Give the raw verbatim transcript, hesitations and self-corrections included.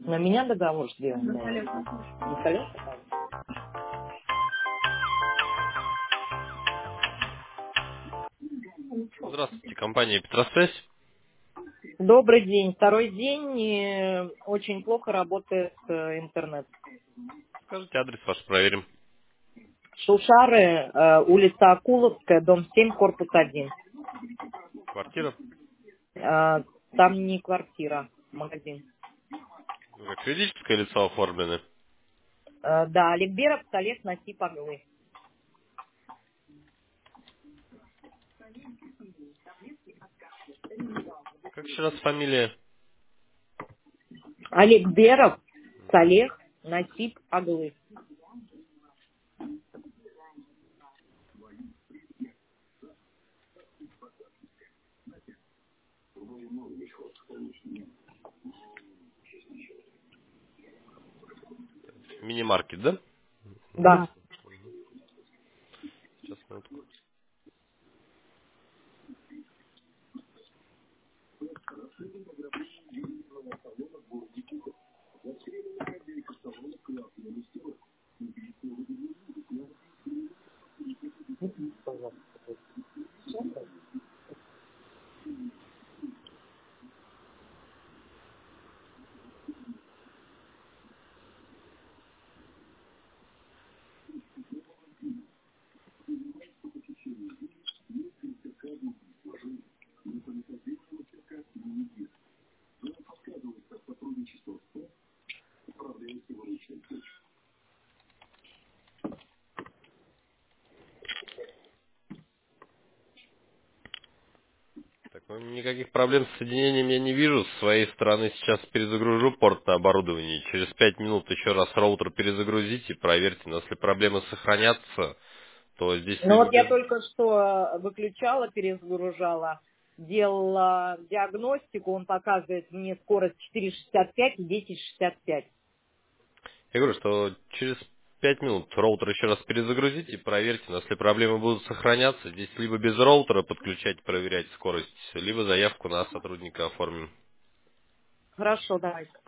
На меня договор сделан. Да. Наталья Наталья? Здравствуйте, компания Петросвязь. Добрый день. Второй день и очень плохо работает э, интернет. Скажите адрес ваш, проверим. Шушары, э, улица Акуловская, дом семь, корпус один. Квартира. Э, Там не квартира, магазин. Вы как физическое лицо оформлены. Э, Да, Олегберов, Олег, Насип, Оглы. Как еще раз фамилия? Олегберов, Олег, Насип, Оглы. Мини-маркет, да? Да. Сейчас, минутку. Так, ну, никаких проблем с соединением я не вижу. С своей стороны сейчас перезагружу порт на оборудовании. Через пять минут еще раз роутер перезагрузите, проверьте. Но если проблемы сохранятся, то здесь Ну либо вот я без... только что выключала, перезагружала, делала диагностику, он показывает мне скорость четыре шестьдесят пять и десять шестьдесят пять. Я говорю, что через пять минут роутер еще раз перезагрузите, проверьте. Но если проблемы будут сохраняться, здесь либо без роутера подключать, проверять скорость, либо заявку на сотрудника оформим. Хорошо, давайте.